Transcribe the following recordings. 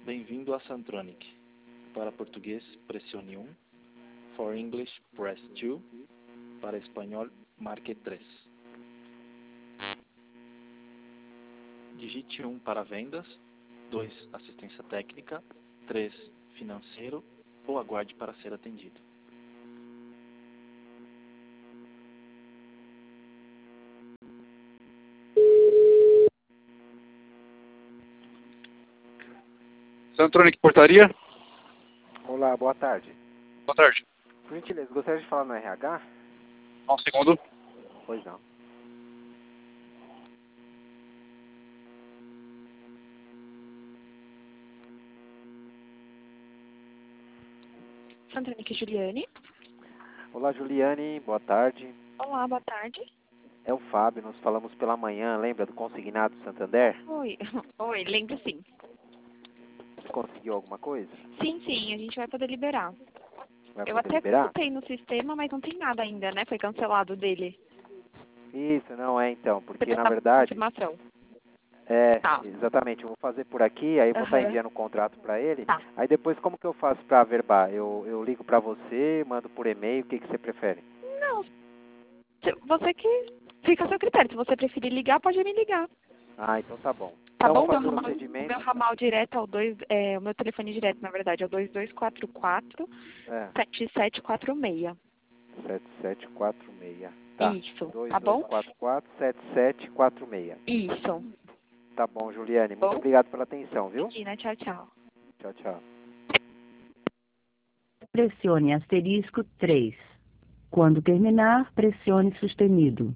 Bem-vindo a Santronic. Para português, pressione 1. For English, press 2. Para espanhol, marque 3. Digite 1 para vendas, 2 assistência técnica, 3 financeiro ou aguarde para ser atendido. Santronic Portaria? Olá, boa tarde. Boa tarde. Por gentileza, gostaria de falar no RH? Um segundo. Pois não. Santronic Juliane. Olá, Juliane, boa tarde. Olá, boa tarde. É o Fábio, nos falamos pela manhã, lembra do consignado Santander? Oi, oi, lembro sim. Você conseguiu alguma coisa? Sim, a gente vai poder liberar. Vai Eu poder até liberar? consultei no sistema, mas não tem nada ainda, né? Foi cancelado dele. Isso, não é então, porque Você na tá verdade... confirmação. É, Tá. exatamente, eu vou fazer por aqui, aí eu vou estar Aham. enviando o contrato para ele. Tá. Aí depois como que eu faço para averbar? Eu ligo para você, mando por e-mail, o que você prefere? Não, você que fica a seu critério. Se você preferir ligar, pode me ligar. Ah, então tá bom. Tá Então bom? vou fazer o O procedimento. meu ramal direto é o meu telefone direto, na verdade, é o 2244 É, 7746. 7746. Tá. Isso, tá bom? 2244 7746. Isso. Tá bom, Juliane. Muito Bom? obrigado pela atenção, viu? Imagina, tchau, tchau. Tchau, tchau. Pressione asterisco 3. Quando terminar, pressione sustenido.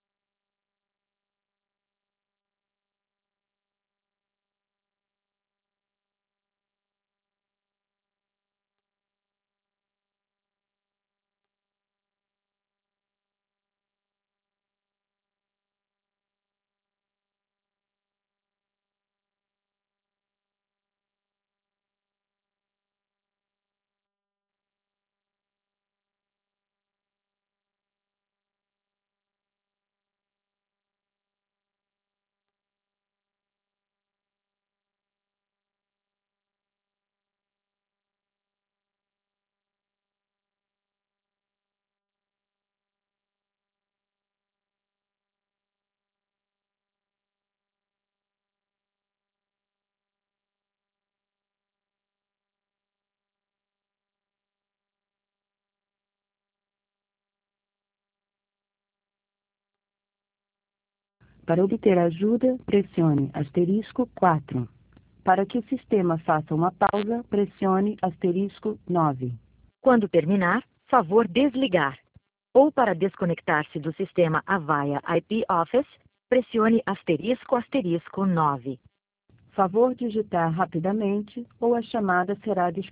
Para obter ajuda, pressione asterisco 4. Para que o sistema faça uma pausa, pressione asterisco 9. Quando terminar, favor desligar. Ou para desconectar-se do sistema Avaya IP Office, pressione asterisco asterisco 9. Favor digitar rapidamente ou a chamada será